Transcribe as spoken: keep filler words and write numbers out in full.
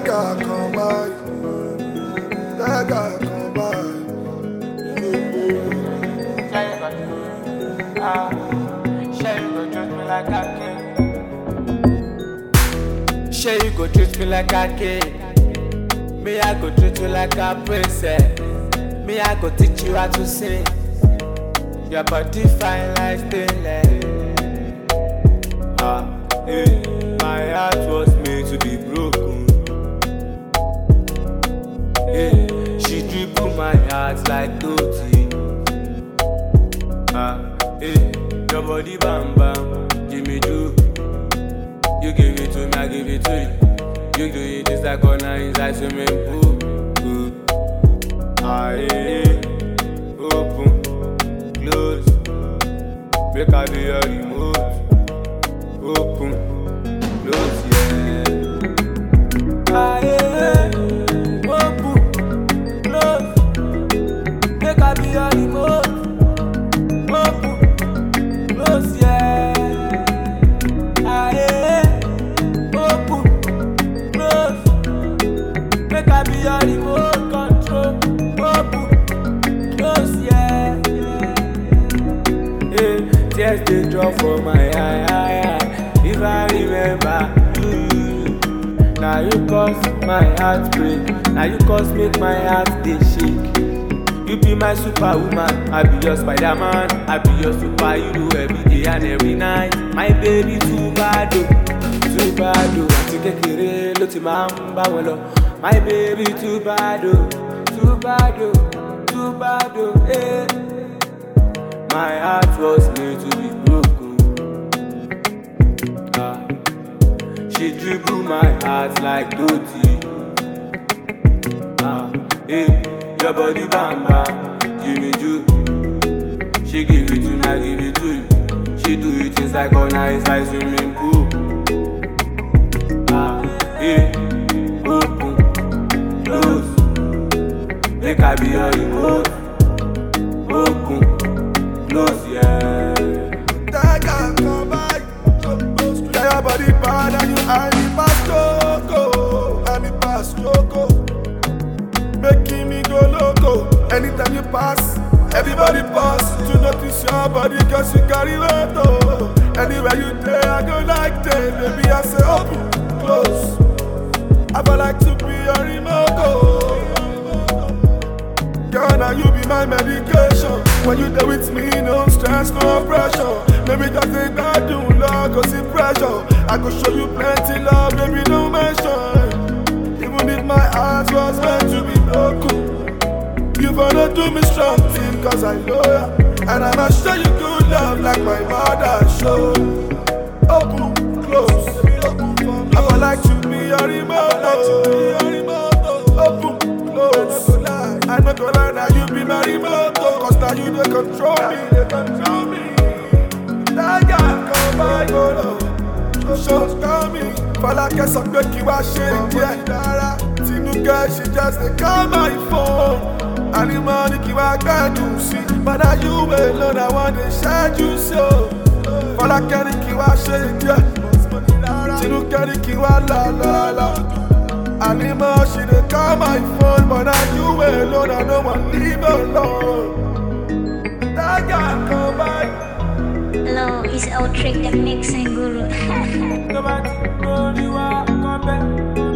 Dagger come by, dagger come by. Ah, Shay, you go treat me like a king. Shay, you go treat me like a king. Me, I go treat you like a princess. Me, I go teach you how to sing. Your body fine like stainless. Ah, hey, my heart was made to be broken. Hey, she dribble my heart like Totti. Ah, hey, your body bam bam, give me do. You give it to me, I give it to you. You do it just like on inside swimming pool. Ah, hey, open, close, make I be your remote. Open, close, yeah. Ah, hey, open, close, make I be your remote. Open, close, yeah. Ah, hey, open, close, make I be your remote control. Open, close, yeah. Hey, tears they drop for my eye, eye, eye. If I remember you, now you cause my heart break. Now you cause make my heart they shake. You be my superwoman, I be your Spider-Man. I be your superhero every day and every night. My baby too bad, oh, too bad, oh. Àti kékeré ló ti máa ń bá wọn lọ. My baby too bad, oh, too bad, oh, too bad, oh, eh. My heart was made to be broken. Ah, she dribble my heart like Totti. Ah, eh. Your body bam bam, give me you. She give it to me, I give it to you. She do it inside corner, inside swimming pool. Ah, yeah, open, close, make I be your remote. Open, close, yeah. Dagger come by, yeah, your body bad and you are the past loco, I'm the past loco. Making me go loco. Anytime you pass, everybody pass. To notice your body, cause you carry weight, oh. Anywhere you day, I go like that. Baby, I say open, close. I would like to be your remote, oh. Girl, now you be my medication. When you there with me, no stress, no pressure. Maybe just think that do love, cause it's pressure. I could show you plenty love, baby, no mention. Even if my heart was meant to be broken, you wanna do me strong thing, cause I know ya. And I'ma show you good love like my mother showed. Open, close, I would like to be your remote, oh. Open, close, I'm not gonna lie, now you be my remote, oh. Cause now you they control me, they control me. That guy come by, go low, shows coming. Fala quer saber que eu achei que é rara. Tinuka, she just dey call my phone. And the money que I got to see. But now you alone, I want to share you so. Fala quer que eu achei que é Tinuka, que eu la la la. And the money she dey call my phone. But now you alone, I don't want to leave alone. That guy come by. Hello, it's Outrick the Mixing Guru. Come back, go, you are, come back.